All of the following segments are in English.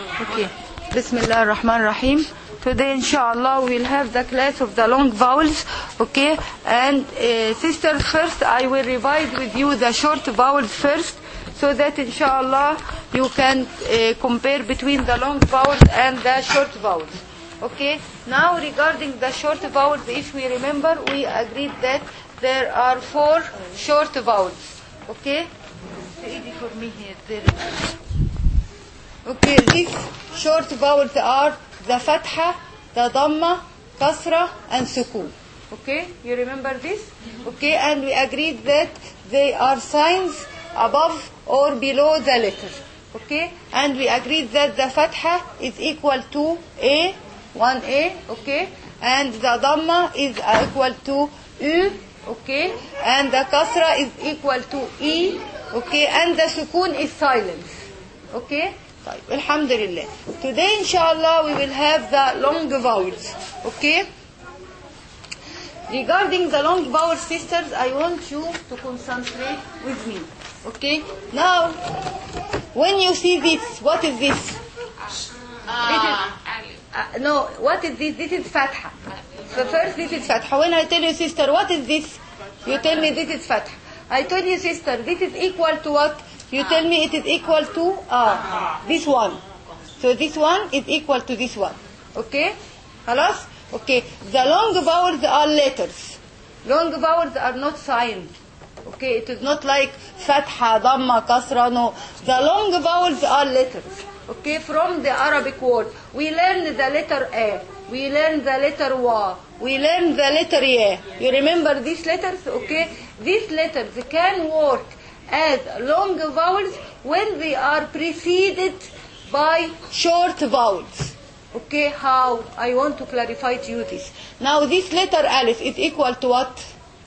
Okay. Bismillah ar-Rahman ar-Rahim. Today, inshallah, we'll have the class of the long vowels. Okay. And sisters, first I will revise with you the short vowels first, so that inshallah you can compare between the long vowels and the short vowels. Okay. Now regarding the short vowels, if we remember, we agreed that there are 4 short vowels. Okay. It's easy for me here. There. Okay, these short vowels are the fatha, the dhamma, kasra, and sukun. Okay, you remember this? Okay, and we agreed that they are signs above or below the letter. Okay, and we agreed that the fatha is equal to A, 1A, okay, and the dhamma is equal to U, okay, and the kasra is equal to E, okay, and the sukun is silence. Okay? طيب, alhamdulillah. Today, inshallah, we will have the long vowels. Okay? Regarding the long vowels, sisters, I want you to concentrate with me. Okay? Now, when you see this, what is this? No, what is this? This is fatha. So first, this is fatha. When I tell you, sister, what is this? You tell me this is fatha. I told you, sister, this is equal to what? You tell me it is equal to this one. So this one is equal to this one. Okay? Halas? Okay. The long vowels are letters. Long vowels are not signs. Okay? It is not like fatha, dhamma, kasra, no. The long vowels are letters. Okay? From the Arabic word. We learn the letter A. We learn the letter Wa. We learn the letter Ya. You remember these letters? Okay? These letters can work as long vowels when they are preceded by short vowels. Okay, how? I want to clarify to you this. Now this letter alif is equal to what?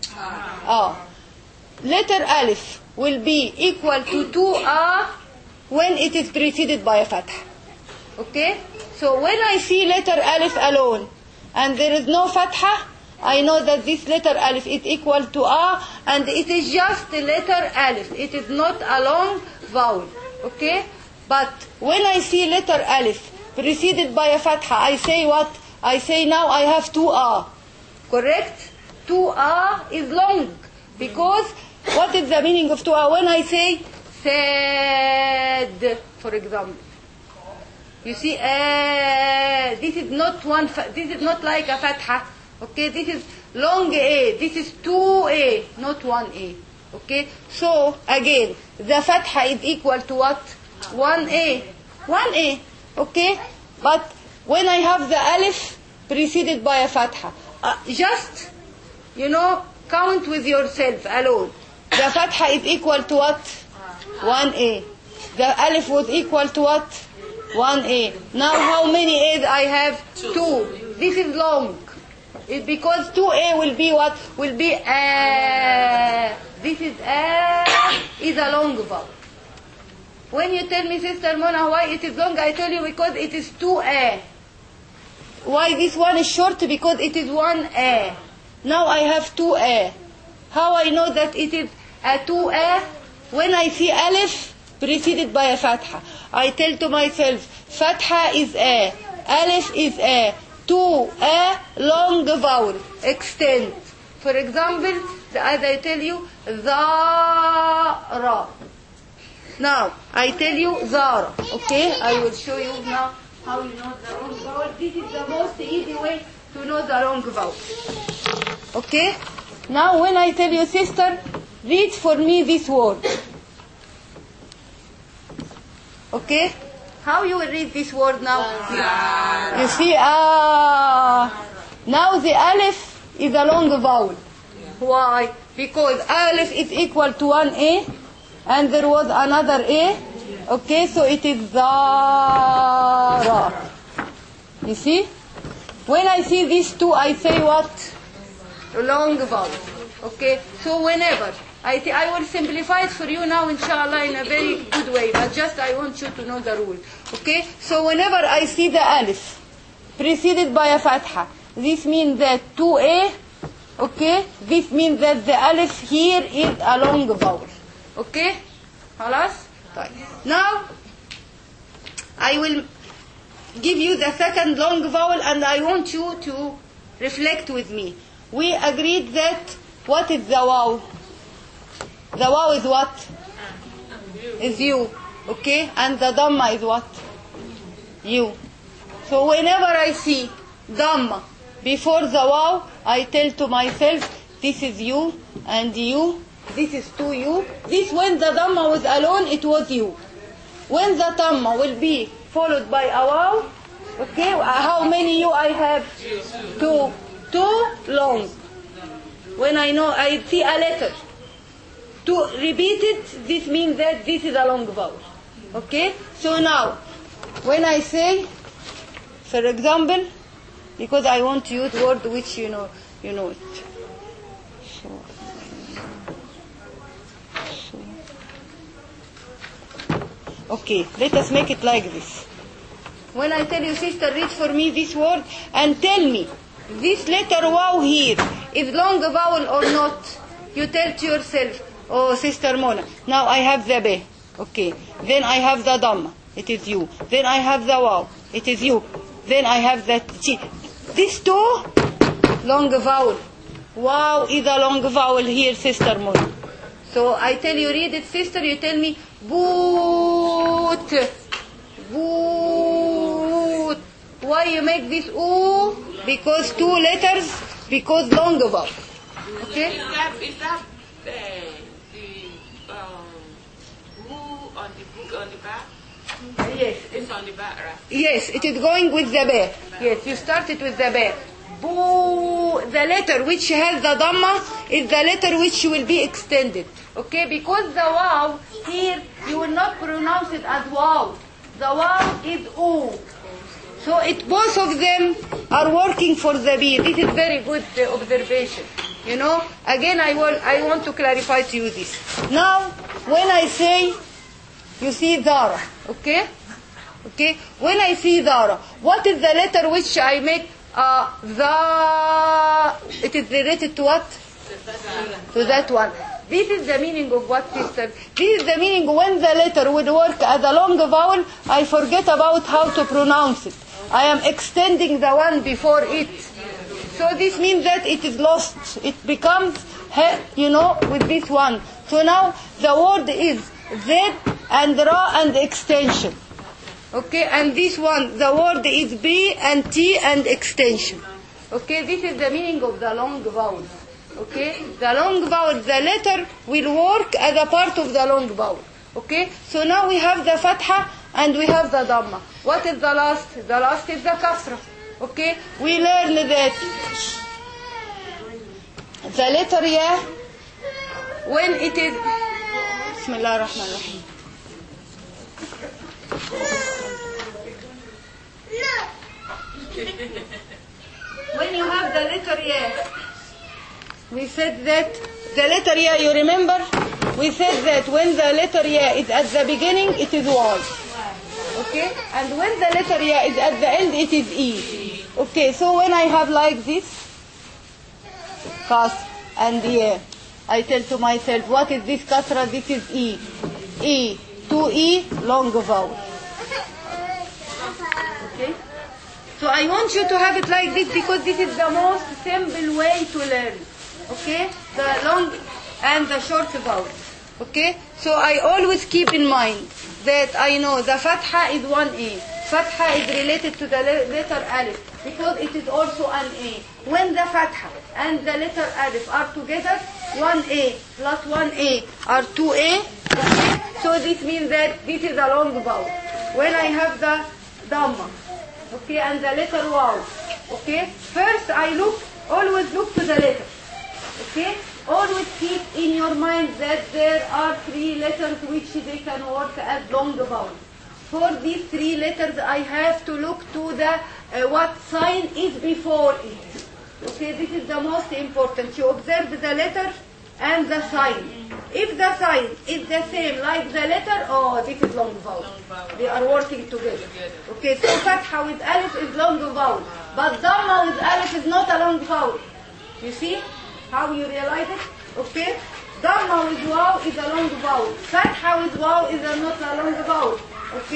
Letter alif will be equal to 2 when it is preceded by a fatha. Okay? So when I see letter alif alone and there is no fatha, I know that this letter alif is equal to and it is just the letter alif. It is not a long vowel. Okay? But when I see letter alif preceded by a fatha, I say what? I say now I have 2 Correct? 2 is long. Because what is the meaning of 2 When I say sad, for example. You see, this is not this is not like a fatha. Okay, this is long A. This is 2A, not 1A. Okay, so again, the fatha is equal to what? 1A. 1A. Okay, but when I have the alif preceded by a fatha, just, count with yourself alone. The fatha is equal to what? 1A. The alif was equal to what? 1A. Now how many A's I have? 2. This is long. Because 2A will be what? Will be This is is a long vowel. When you tell me, Sister Mona, why it is long, I tell you because it is 2A. Why this one is short? Because it is 1A. Now I have 2A. How I know that it is a 2A? When I see alif preceded by a fatha, I tell to myself, fatha is A, alif is A. 2A long vowel extend. For example, as I tell you, Zara. Now I tell you Zara. Okay, I will show you now how you know the long vowel. This is the most easy way to know the long vowel. Okay. Now when I tell you, sister, read for me this word. Okay. How you will read this word now? You see, now the alif is a long vowel. Why? Because alif is equal to 1A, and there was another A. Okay, so it is Zara. You see? When I see these 2, I say what? Long vowel. Okay, so whenever I will simplify it for you now, inshallah, in a very good way. But just I want you to know the rule. Okay? So whenever I see the alif preceded by a fatha, this means that 2A, okay? This means that the alif here is a long vowel. Okay? Halas? Now, I will give you the second long vowel, and I want you to reflect with me. We agreed that what is the wow? The wow is what? Is you. Okay? And the dhamma is what? You. So whenever I see dhamma before the wow, I tell to myself, this is you and you. This is to you. This, when the dhamma was alone, it was you. When the dhamma will be followed by a wow, okay, how many you I have? Two. Two long. When I know, I see a letter. To repeat it, this means that this is a long vowel. Okay? So now, when I say, for example, because I want to use word which you know it. Okay, let us make it like this. When I tell you, sister, read for me this word and tell me, this letter wow here is long vowel or not? You tell to yourself, oh, Sister Mona, now I have the be. Okay. Then I have the dhamma. It is you. Then I have the wow. It is you. Then I have the chi. These two, long vowel. Wow is a long vowel here, Sister Mona. So I tell you, read it, sister, you tell me, boot. Boot. Why you make this oo? Because two letters, because long vowel. Okay? Is that the who on the back? Yes. It's on the back, right? Yes, it is going with the be. Yes, you started with the be. Boo. The letter which has the dhamma is the letter which will be extended. Okay, because the wow here, you will not pronounce it as wow. The wow is oo. So both of them are working for the B. This is very good observation. You know, again I want to clarify to you this. Now, when I say, you see Zara, okay? Okay? When I see Zara, what is the letter which I make the? It is related to what? To that one. This is the meaning of what, sister? This is the meaning when the letter would work as a long vowel, I forget about how to pronounce it. I am extending the one before it. So this means that it is lost. It becomes, with this one. So now the word is Z and Ra and extension. Okay, and this one, the word is B and T and extension. Okay, this is the meaning of the long vowel. Okay, the long vowel, the letter will work as a part of the long vowel. Okay, so now we have the fatha and we have the dhamma. What is the last? The last is the kasra. Okay, we learn that the letter ya, when it is, Bismillah ar-Rahman ar-Rahim. When you have the letter ya, we said that the letter ya, you remember? We said that when the letter ya is at the beginning, it is Y. Okay? And when the letter ya is at the end, it is E. Okay, so when I have like this, kas and ya, I tell to myself, what is this kasra? This is E. E. To E, long vowel. Okay? So I want you to have it like this because this is the most simple way to learn. Okay? The long and the short vowel. Okay? So I always keep in mind that I know the fatha is 1A. Fatha is related to the letter alif because it is also an A. When the fatha and the letter alif are together, 1A plus 1A are 2A. Okay? So this means that this is a long vowel. When I have the dhamma, okay, and the letter waw, okay, first I always look to the letter. Okay? Always keep in your mind that there are 3 letters which they can work as long vowels. For these 3 letters, I have to look to the what sign is before it. Okay, this is the most important. You observe the letter and the sign. If the sign is the same like the letter, oh, this is long vowel. They are working together. Okay, so fatha with alif is long vowel, but dhamma with alif is not a long vowel. You see how you realize it? Okay, dhamma with waw is a long vowel. Fatha with waw is not a long vowel. Okay,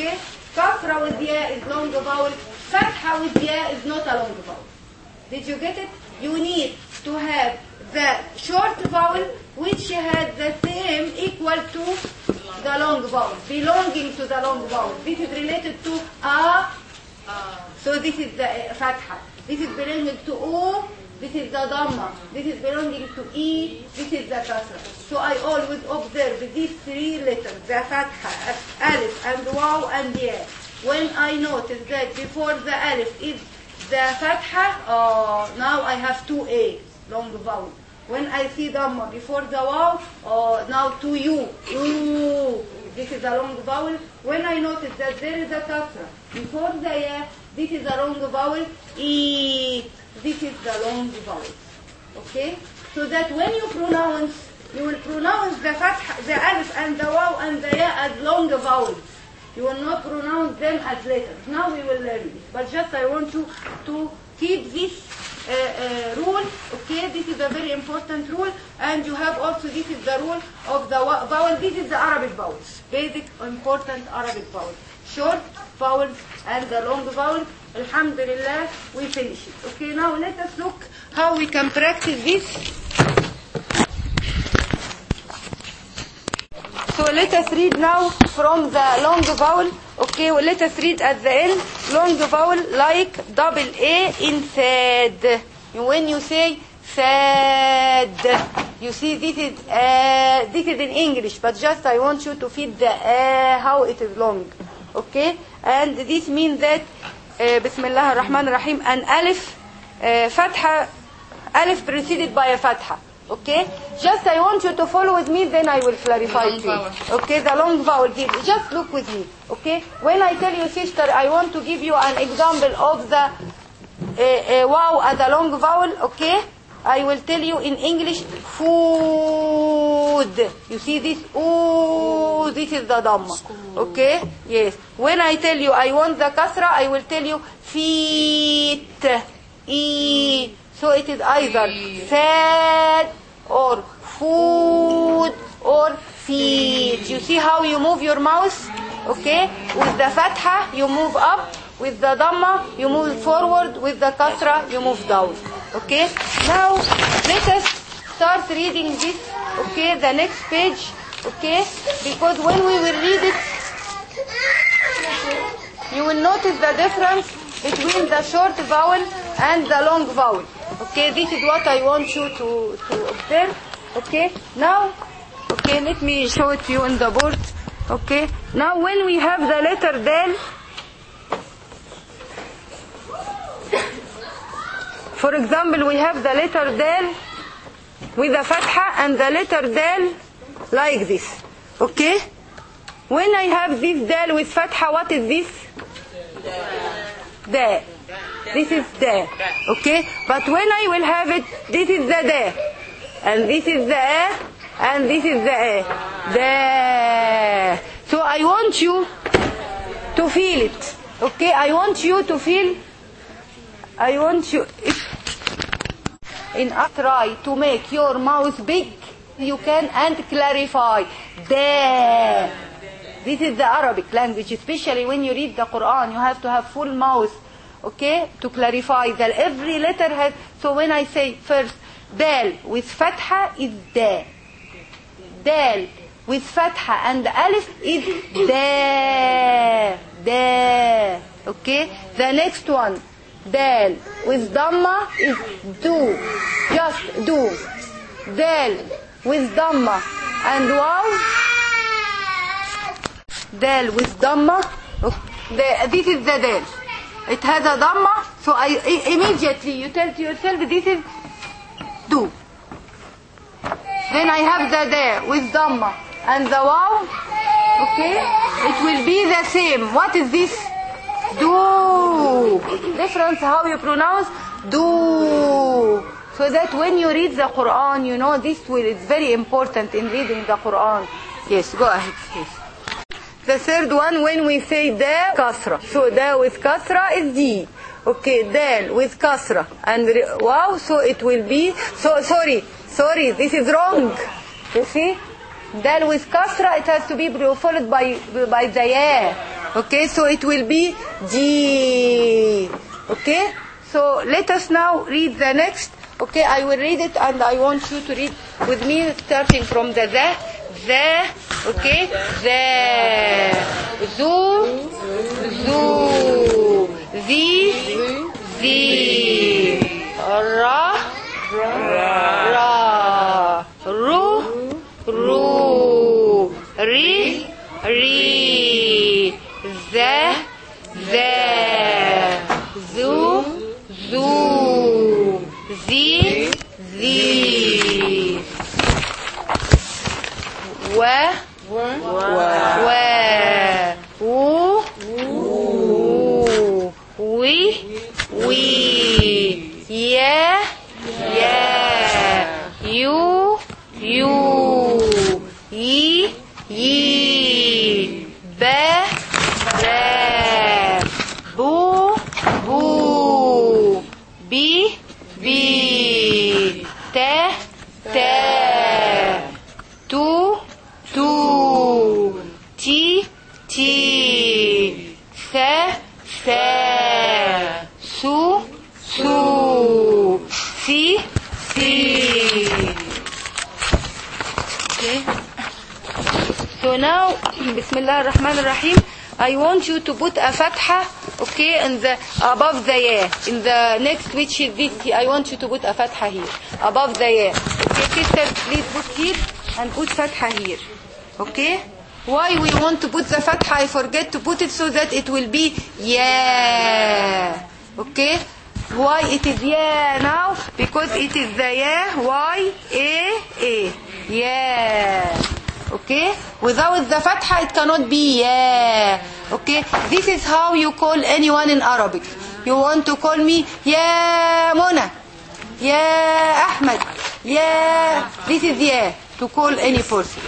Kasra with ya is long vowel. Fatha with ya is not a long vowel. Did you get it? You need to have the short vowel which has the same equal to the long vowel, belonging to the long vowel. This is related to a. So this is the fatha. This is belonging to o. This is the dhamma. This is belonging to e. This is the kasra. So I always observe these three letters, the fatha, alif, and waw, and ya. When I notice that before the alif is the fatha, now I have 2a, long vowel. When I see dhamma before the waw, now 2u, this is a long vowel. When I notice that there is a kasra before the ya, this is a long vowel, e. This is the long vowel. Okay? So that when you pronounce, you will pronounce the fatha, the alif and the waw and the ya as long vowels. You will not pronounce them as letters. Now we will learn this. But just I want you to keep this rule. Okay? This is a very important rule. And you have also, this is the rule of the vowel. This is the Arabic vowels. Basic, important Arabic vowels. Short vowels and the long vowels. Alhamdulillah, we finish it. Okay, now let us look how we can practice this. So let us read now from the long vowel. Okay, well, let us read at the end long vowel like double A in sad. When you say sad, you see this is in English, but just I want you to feel the how it is long. Okay, and this means that Bismillah ar-Rahman ar-Rahim, an alif, fatha, alif preceded by a fatha. Okay? Just I want you to follow with me, then I will clarify to you. Okay, the long vowel here. Just look with me. Okay? When I tell you, sister, I want to give you an example of the waw as a long vowel. Okay? I will tell you in English, food. You see this? Ooh, this is the dhamma. Okay? Yes. When I tell you I want the kasra, I will tell you feet. E. So it is either sad or food or feet. You see how you move your mouse? Okay? With the fatha, you move up. With the dhamma, you move forward. With the kasra, you move down. Okay? Now, let us start reading this. Okay? The next page. Okay? Because when we will read it, you will notice the difference between the short vowel and the long vowel. Okay? This is what I want you to observe. Okay? Now, okay, let me show it to you on the board. Okay? Now, when we have the letter dal, for example, we have the letter dal with the fatha and the letter dal like this. Okay? When I have this dal with fatha, what is this? Da. This is da. Okay? But when I will have it, this is the da. And this is the a. And this is the a. Da. So I want you to feel it. Okay? I want you to feel. I want you. Try to make your mouth big. You can and clarify. Da. This is the Arabic language, especially when you read the Quran, you have to have full mouth, okay, to clarify that every letter has. So when I say first, dal with fatha is da. Dal with fatha and alif is da. Da. Okay? The next one, dal with dhamma is do. Just do. Dal with dhamma and waw. Dal with dhamma. This is the dal. It has a dhamma, so immediately you tell to yourself this is do. Then I have the da with dhamma and the waw. Okay? It will be the same. What is this? Do. Difference how you pronounce do. So that when you read the Quran, you know this is very important in reading the Quran. Yes, go ahead. Yes. The third one, when we say da, kasra. So da with kasra is di. Okay, dal with kasra. And wow, so it will be, so sorry, this is wrong. You see? Dal with kasra, it has to be followed by the ya. Okay, so it will be G. Okay, so let us now read the next. Okay, I will read it and I want you to read with me starting from the, okay, the, zu, zi, ra, ru, ri, ze, zu, zi, wa, wu, we, yeah, you, ye, be, boo, be, te, tu, ti, se, su, si. Okay. So now, Bismillah ar-Rahman ar-Rahim, I want you to put a fatha, okay, in the above the ya. In the next, which is this, I want you to put a fatha here, above the ya. Okay, sisters, please put here and put fatha here. Okay? Why we want to put the fatha? I forget to put it so that it will be ya. Okay? Why it is ya now? Because it is the ya, y, a. Yeah. Okay? Without the fatha, it cannot be yeah. Okay? This is how you call anyone in Arabic. You want to call me Ya Mona, Ya Ahmed, Ya. This is yeah. To call any person.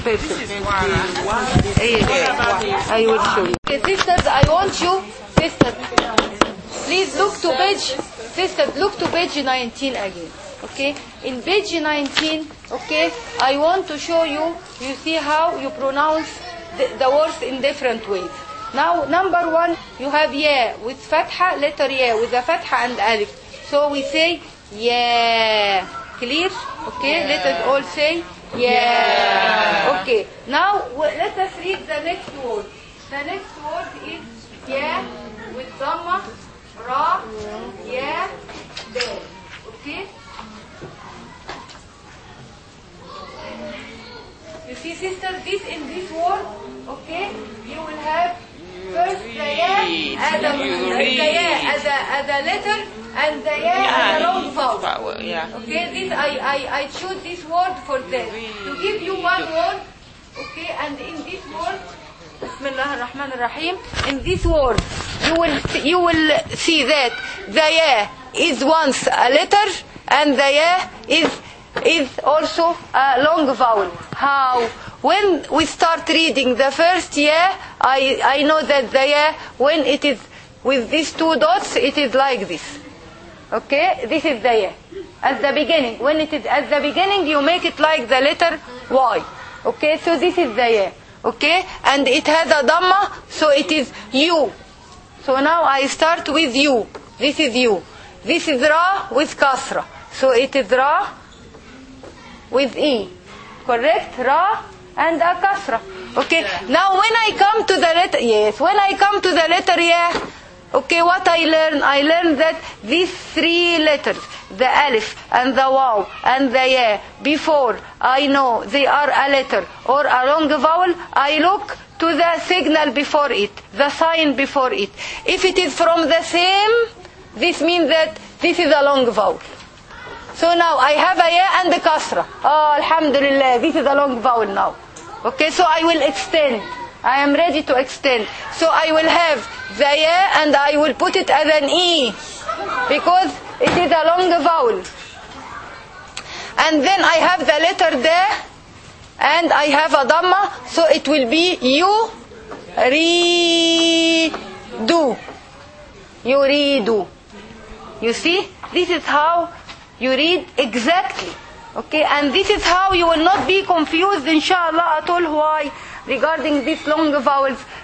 I will show you. Okay, sisters, I want you, sisters, please look to page, sisters, look to page 19 again. Okay, in page 19, okay, I want to show you, you see how you pronounce the words in different ways. Now, number one, you have ya with fatha, letter ya with a fatha and alif. So we say ya. Clear? Okay, let us all say ya. Okay, now let us read the next word. The next word is ya with dhamma, ra, ya, dal. Okay? You see, sister, this in this word, okay, you will have first the ya as a letter and the ya as a long vowel. Okay, this I choose this word for that. To give you one word, okay, and in this word, Bismillah ar-Rahman ar-Rahim, in this word, you will see that the ya is once a letter and the ya is also a long vowel. How? When we start reading the first ya, I know that the ya, when it is with these two dots, it is like this. Okay? This is the ya. At the beginning. When it is at the beginning, you make it like the letter Y. Okay? So this is the ya. Okay? And it has a dhamma, so it is you. So now I start with you. This is you. This is ra with kasra. So it is ra with E. Correct? Ra and a kasra. Okay. Now when I come to the letter, when I come to the letter ya, okay, what I learn that these three letters, the alif and the waw and the ya, before I know they are a letter or a long vowel, I look to the signal before it, the sign before it. If it is from the same, this means that this is a long vowel. So now I have a ya and a kasra. Oh, alhamdulillah, this is a long vowel now. Okay, so I will extend. I am ready to extend. So I will have the ya and I will put it as an E because it is a long vowel. And then I have the letter da and I have a dhamma, so it will be yuridu. Yuridu. You see? This is how you read exactly. Okay, and this is how you will not be confused, inshallah, at all. Why? Regarding these long vowels,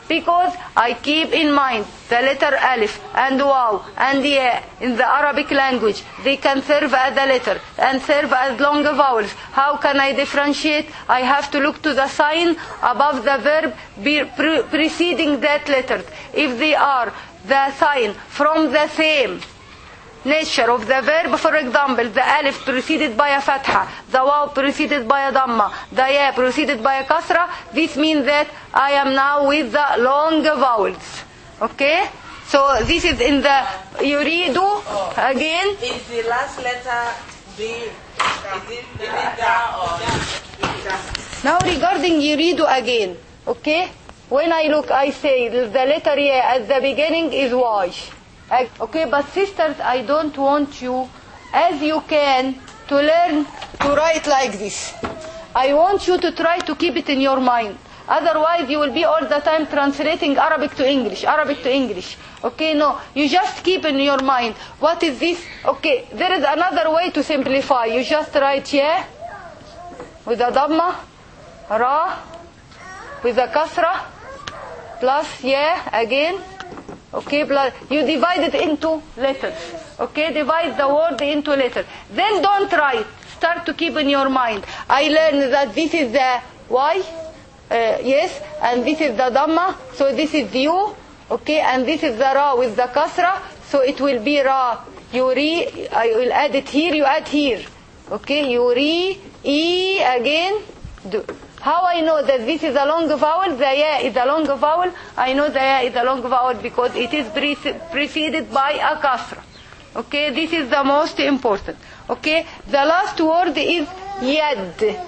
Because I keep in mind the letter alif and waw and ya in the Arabic language. They can serve as a letter and serve as long vowels. How can I differentiate? I have to look to the sign above the verb preceding that letter. If they are the sign from the same nature of the verb, for example, the alif preceded by a fatha, the waw preceded by a dhamma, the ya preceded by a kasra, this means that I am now with the long vowels. Okay? So this is in the yuridu again. Is the last letter B? Is it da or da? Now regarding yuridu again, okay? When I look, I say the letter ya at the beginning is y. Okay, but sisters, I don't want you, as you can, to learn to write like this. I want you to try to keep it in your mind. Otherwise, you will be all the time translating Arabic to English, Arabic to English. Okay, no, you just keep in your mind. What is this? Okay, there is another way to simplify. You just write ya with a dhamma, ra with a kasra, plus ya again. Okay, you divide it into letters. Okay, divide the word into letters. Then don't write. Start to keep in your mind. I learned that this is the Y, yes, and this is the Dhamma, so this is U, okay, and this is the Ra with the Kasra, so it will be Ra, Yuri, I will add it here, you add here. Okay, Yuri, E again, do. How I know that this is a long vowel, the ya is a long vowel? I know the ya is a long vowel because it is preceded by a kasra. Okay, this is the most important. Okay, the last word is yad.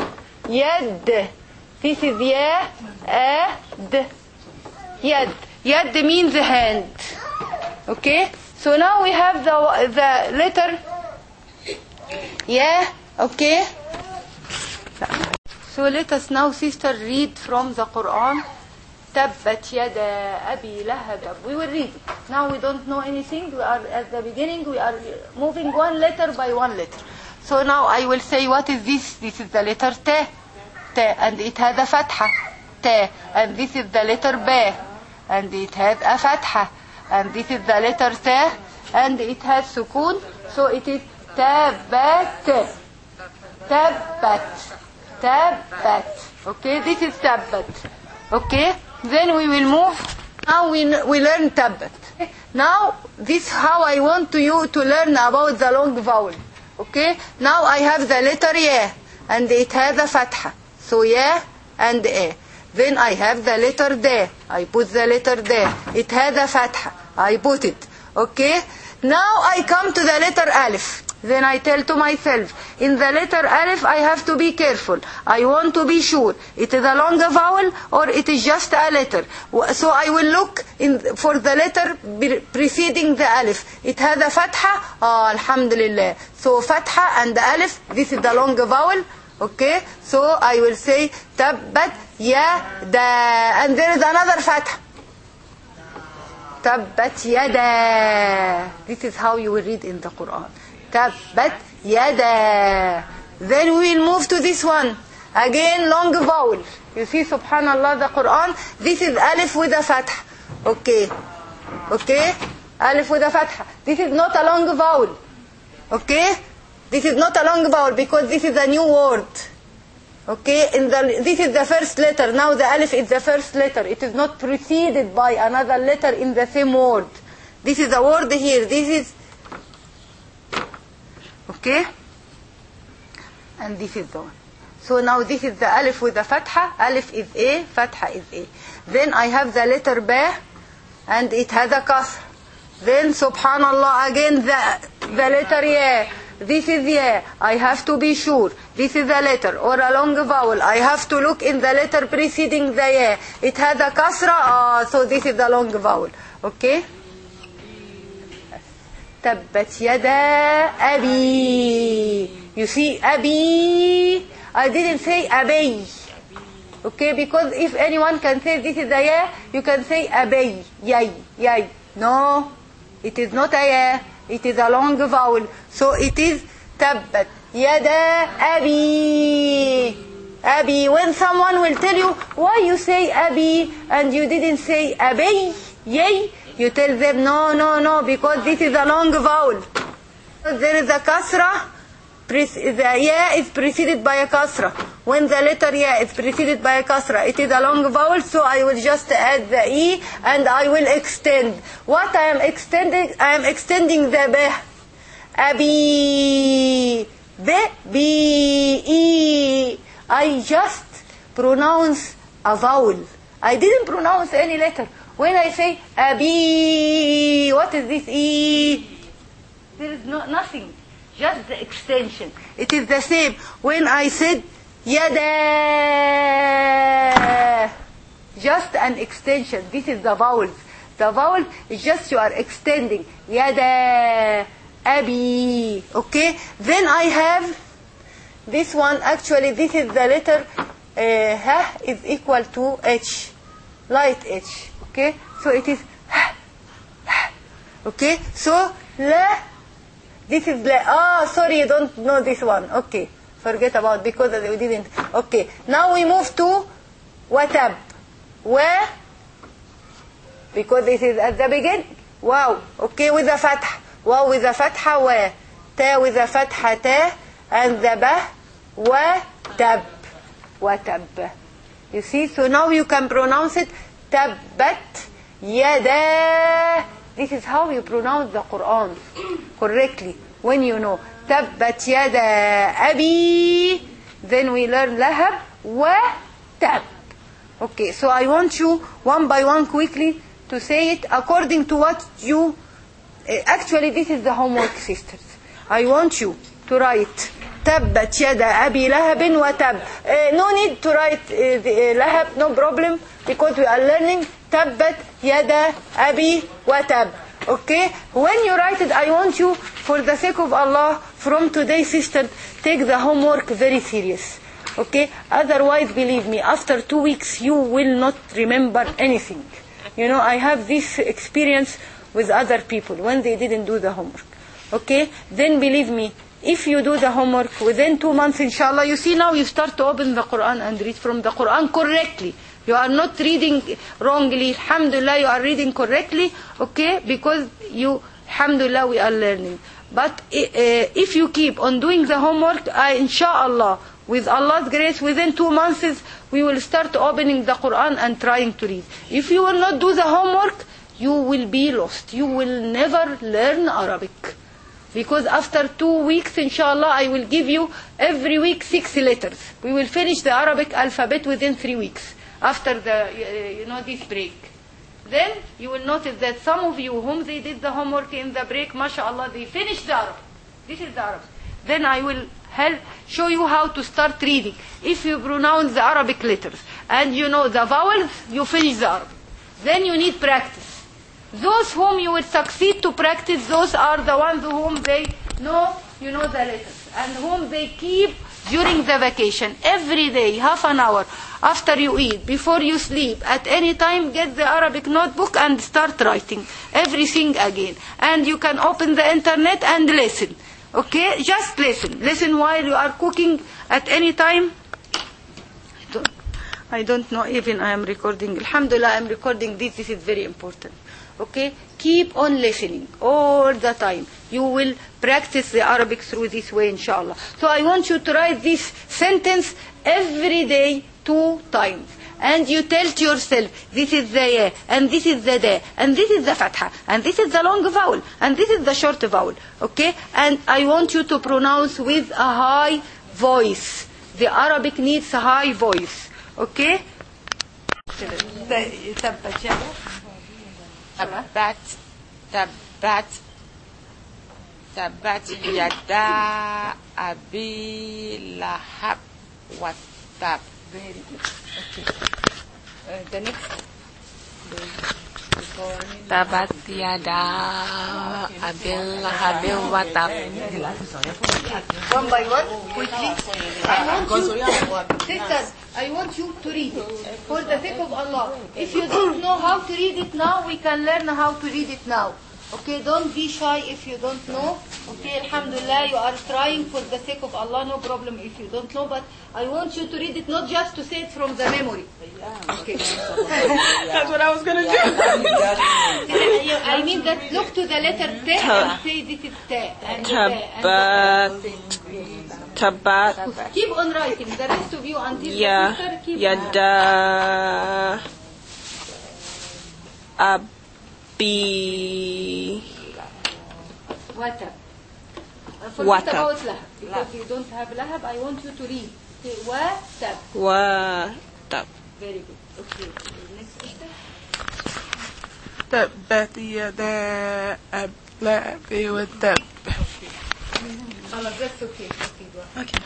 Yad. This is ya, ad. Yad. Yad means hand. Okay, so now we have the letter ya. Okay. So let us now, sister, read from the Quran. Tabbat yada abi lahab. We will read it. Now we don't know anything. We are at the beginning. We are moving one letter by one letter. So now I will say, what is this? This is the letter ta. Ta, and it has a fatha. Ta, and this is the letter ba, and it has a fatha. And this is the letter ta, and it has sukun. So it is tabbat. Tabbat. Tabbat. Okay, this is tabbat. Okay, then we will move. Now we learn tabbat. Now this is how I want you to learn about the long vowel. Okay, now I have the letter ya, and it has a fatha. So ya and a. Then I have the letter da. I put the letter da. It has a fatha. I put it. Okay, now I come to the letter alif. Then I tell to myself, in the letter alif, I have to be careful. I want to be sure. It is a long vowel or it is just a letter. So I will look for the letter preceding the alif. It has a fatha. Alhamdulillah. So fatha and the alif, this is the long vowel. Okay. So I will say, tabbat ya da. And there is another fatha. Tabbat yada. This is how you will read in the Quran. Tabbat yada. Then we will move to this one. Again, long vowel. You see, subhanallah, the Quran. This is alif with a fatha. Okay. Okay. Alif with a fatha. This is not a long vowel. Okay. This is not a long vowel because this is a new word. Okay. This is the first letter. Now the alif is the first letter. It is not preceded by another letter in the same word. This is a word here. This is okay, and this is the one. So now this is the alif with the fatha. Alif is a, fatha is a. Then I have the letter ba, and it has a kasr. Then subhanallah again the letter ya. This is ya. I have to be sure. This is a letter or a long vowel. I have to look in the letter preceding the ya. It has a kasra. So this is the long vowel. Okay. Tabbat yada abi. You see, abi. I didn't say abi. Okay, because if anyone can say this is a ya, you can say abi. Yay, yay. No, it is not a ya. It is a long vowel. So it is tabbat yada abi. Abi. When someone will tell you why you say Abi and you didn't say Abi, yay, you tell them no, because this is a long vowel. There is a kasra, the ya is preceded by a kasra. When the letter ya is preceded by a kasra, it is a long vowel, so I will just add the e and I will extend. What I am extending? I am extending the b. Abi, b, e. I just pronounce a vowel. I didn't pronounce any letter. When I say abi, what is this e? There is nothing. Just the extension. It is the same. When I said yada, just an extension. This is the vowels. The vowel is just you are extending. Yada, abi. Okay? Then I have this one. Actually, this is the letter ha is equal to h. Light h. Okay? So it is ha, ha. Okay? So la. This is la. Oh, sorry, you don't know this one. Okay. Forget about because we didn't. Okay. Now we move to watab. Wa. Because this is at the beginning. Wow. Okay, with the fatha. Wow with the fatha wa. Ta with the fatha ta. And the ba. Wa tab. Watab. You see? So now you can pronounce it. Tabbat yada. This is how you pronounce the Quran correctly. When you know Tabbat yada abi, then we learn lahab wa tab. Okay, so I want you one by one quickly to say it according to what you... Actually, this is the homework, sisters. I want you to write Tabbat yada abi lahabin wa tab. No need to write lahab, no problem, because we are learning Tabbat yada abi wa tab. Okay? When you write it, I want you, for the sake of Allah, from today, sister, take the homework very serious. Okay? Otherwise, believe me, after 2 weeks, you will not remember anything. You know, I have this experience with other people when they didn't do the homework. Okay? Then believe me, if you do the homework within 2 months, inshallah, you see now you start to open the Quran and read from the Quran correctly. You are not reading wrongly. Alhamdulillah, you are reading correctly. Okay? Because you, alhamdulillah, we are learning. But if you keep on doing the homework, inshallah, with Allah's grace, within 2 months, we will start opening the Quran and trying to read. If you will not do the homework, you will be lost. You will never learn Arabic. Because after 2 weeks, inshallah, I will give you every week 6 letters. We will finish the Arabic alphabet within 3 weeks. After this break. Then you will notice that some of you whom they did the homework in the break, mashallah, they finished the Arabic. This is the Arabic. Then I will show you how to start reading. If you pronounce the Arabic letters and you know the vowels, you finish the Arabic. Then you need practice. Those whom you will succeed to practice, those are the ones whom they know, the letters. And whom they keep during the vacation. Every day, half an hour. After you eat, before you sleep, at any time, get the Arabic notebook and start writing everything again. And you can open the internet and listen. Okay? Just listen. Listen while you are cooking at any time. I don't know even I am recording. Alhamdulillah, I am recording this. This is very important. Okay? Keep on listening all the time. You will practice the Arabic through this way, inshallah. So I want you to write this sentence every day 2 times. And you tell to yourself, this is the ya, and this is the da, and this is the fatha, and this is the long vowel, and this is the short vowel. Okay? And I want you to pronounce with a high voice. The Arabic needs a high voice. Okay? Tabbat yada abi lahab wa tab. Very good. Okay. The next. Tabbat yada abi lahab wa tab. One by one, quickly. I want you to read it. For the sake of Allah. If you don't know how to read it now, we can learn how to read it now. Okay, don't be shy if you don't know. Okay, alhamdulillah, you are trying for the sake of Allah, no problem if you don't know, but I want you to read it not just to say it from the memory. Okay. That's what I was gonna do. I mean that look to the letter T and say this is T. And Tabat. keep on writing. The rest of you until Ya. the sister keep Yada. Abi. Watab. Forget Watab. about lahab. Because you don't have lahab, I want you to read. Say watab. Watab. Very good. Okay. Next sister. تبت يدا أبي وتب. Allah, that's okay. Okay, go ahead. Okay.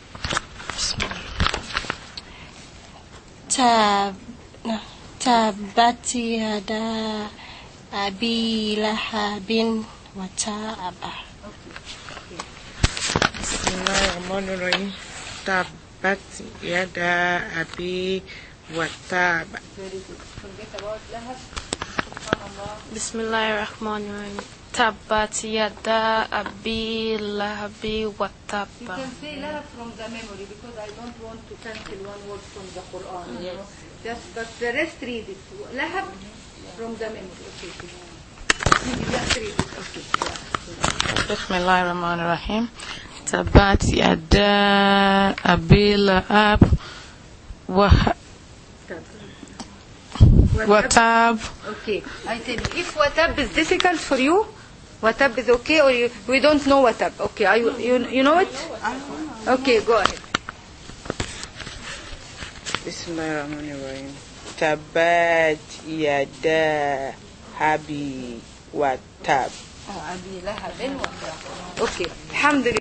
تبت يدا أبي لهب وتب. Bismillahirrahmanirrahim. Tabat yada abi watab. Very good. Forget about lahab. Subhanallah. Bismillahirrahmanirrahim. Tabbat yada abi lahabi wa You tabba. can say lahab from the memory because I don't want to cancel one word from the Quran. You know? But the rest read it. Lahab from the memory. Okay. Just read it. Okay. Bismillahirrahmanirrahim. Tabat yada abi lahab watab. Okay. I tell you, if watab is difficult for you, watab is okay, or we don't know watab. Okay. You know it? Okay, go ahead. Bismillahirrahmanirrahim. Tabat yada abi watab. أبي لهب وتب. Okay. الحمد لله.